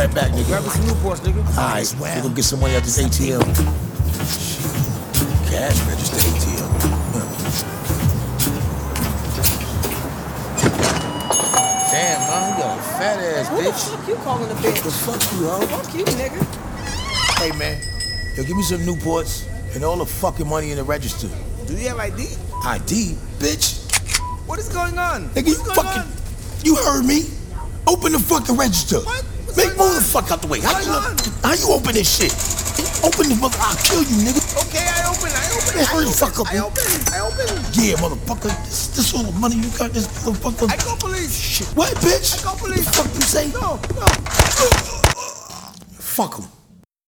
right back, nigga. Grab me some Newports, nigga. Alright, we gonna get some money out this ATM. Cash register ATM. Damn, man, you got a fat ass Who bitch. the fuck you calling a bitch? The fuck you, ho? Fuck you, nigga. Hey, man. Yo, give me some Newports and all the fucking money in the register. Do you have ID? ID? Bitch. What is going on? Nigga, you fucking... You heard me. Open the fucking register. What? Make move the fuck out the way. How you open this shit? Open this mother... I'll kill you, nigga. Okay, I open. Man, hurry the fuck up, I open. Yeah, motherfucker. This all the money you got, this motherfucker. I call police. Shit. What, bitch? I call police. What the fuck you say? No. Fuck him.